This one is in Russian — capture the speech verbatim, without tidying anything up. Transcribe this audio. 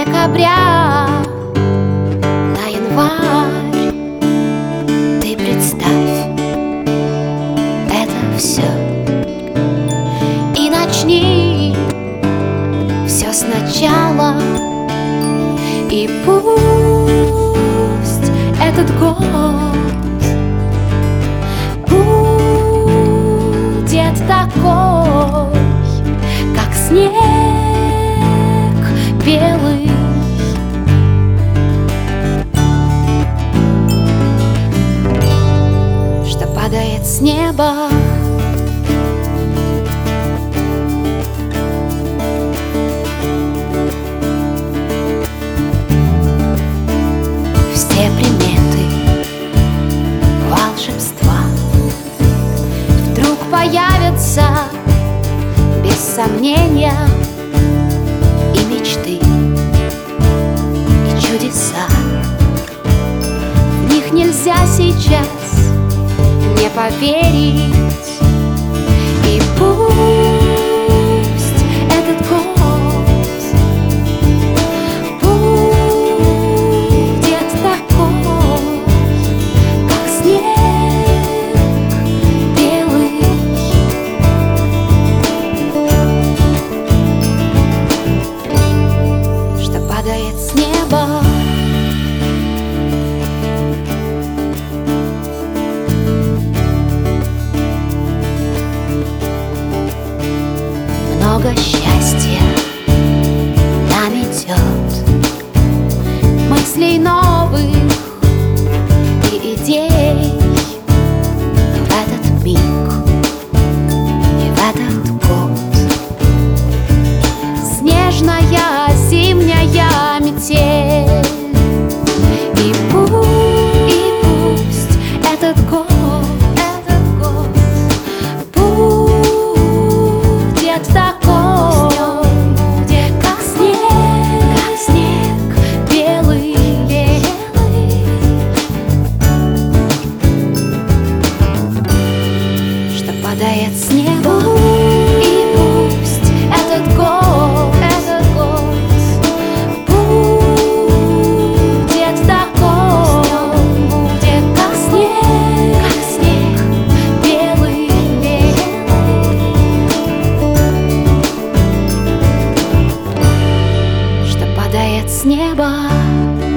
декабря на январь. Ты представь это все и начни все сначала. И пусть этот год будет такой, как снег белый, что падает с неба. Все приметы волшебства вдруг появятся без сомнения, и мечты, и чудеса. В них нельзя сейчас не поверить. И пусть этот год будет такой, как снег белый, что падает с неба. Много счастья нам идет, мыслей новых и идей в этот миг и в этот год. Снежная зимняя метель. И пусть, и пусть этот год, этот год будет такой, как снег, как снег белый, белый, что падает с неба. И пусть этот год, этот год будет такой, будет как снег, как снег белый, белый, что падает с неба.